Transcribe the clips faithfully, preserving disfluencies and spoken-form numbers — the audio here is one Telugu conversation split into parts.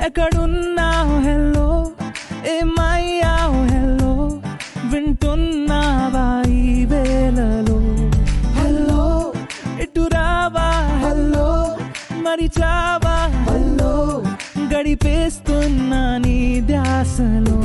ఎక్కడున్నావు హెల్లో ఏమయ్యావు హెల్లో వింటున్నావా ఈ వేళలో హెల్లో ఇటు రావా హెల్లో మరిచావా హెల్లో గడిపేస్తున్నా నీ ధ్యాసలో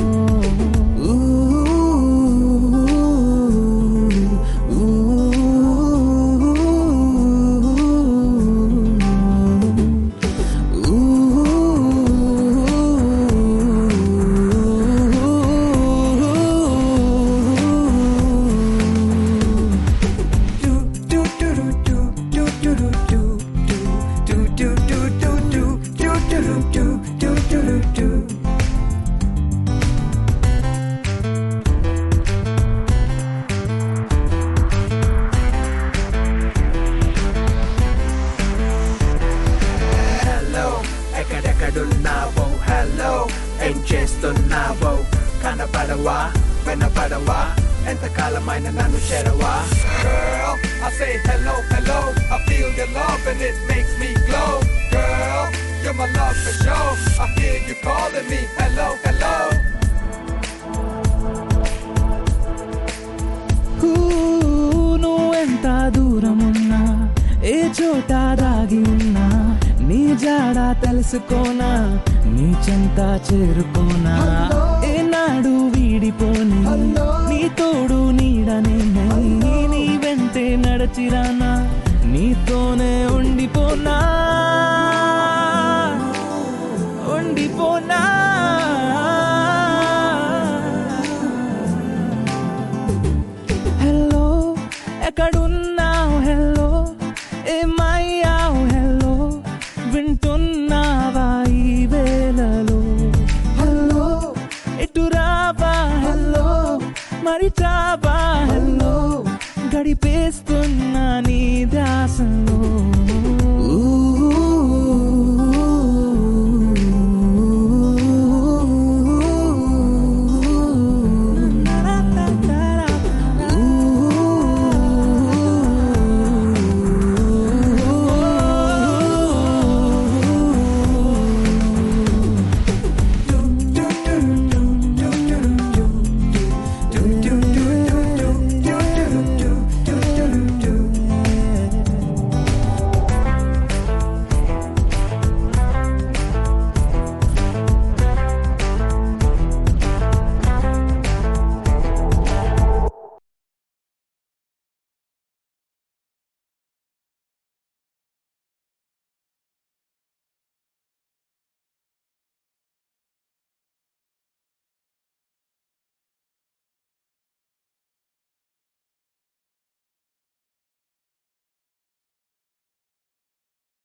ఎక్కడెక్కడున్నావో హలో ఏం చేస్తున్నావో కనపడవా వినపడవా ఎంతకాలమైన నన్ను చేరవా Girl, I say hello, hello I feel your love and it makes me glow Girl, you're my love for sure I hear you calling me hello, hello నువ్వెంత దూరమున్నా ఏ చోట దాగి ఉన్నా నీ జాడ తెలుసుకోనా నీ చెంత చేరుకోనా ఏనాడు వీడిపోని నీ తోడు నీడనే నీ వెంటే నడచిరానా నీతోనే ఉండిపోనా ఉండిపోనా